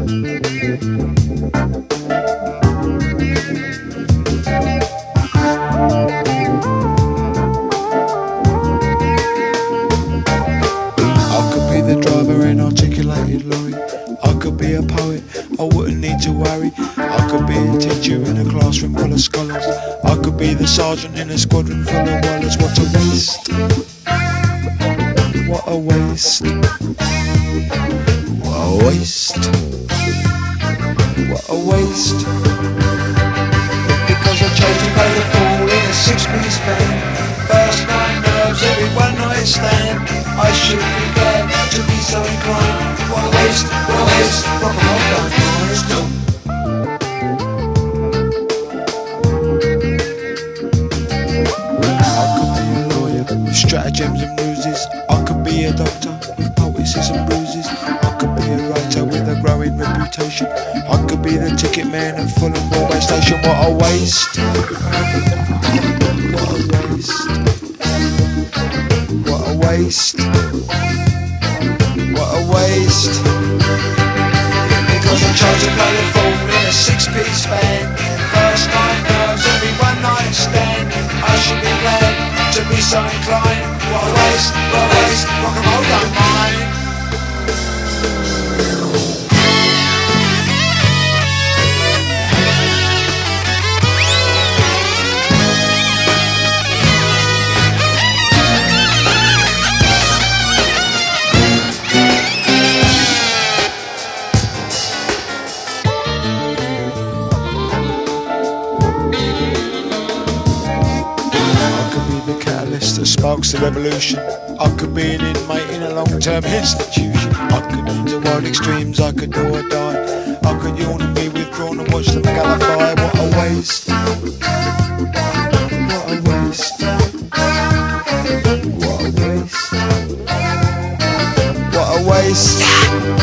Articulated lorry. I could be a poet, I wouldn't need to worry. I could be a teacher in a classroom full of scholars. I could be the sergeant in a squadron full of wallers. What a waste. What a waste. What a waste. What a waste. Because I chose to play the fool in a six-piece band. First night nerves, every one night stand. I should be glad to be so inclined. What a waste, what a waste. Rock and roll don't rise. I could be a lawyer with stratagems and ruses. I could be a doctor with poesis and bruises. I could be a writer with a growing reputation. I could be the ticket man at Fulham Railway Station. What a waste. What a waste. What a waste. What a waste. Because I chose to play the fool in a six-piece band. First night nerves, every one night stand. I should be glad to be so inclined. What a waste, what a waste. Rock and roll don't mind. That sparks the revolution. I could be an inmate in a long-term institution. I could do wild extremes, I could do or die. I could yawn and be withdrawn and watch them gallify. What a waste. What a waste. What a waste. What a waste.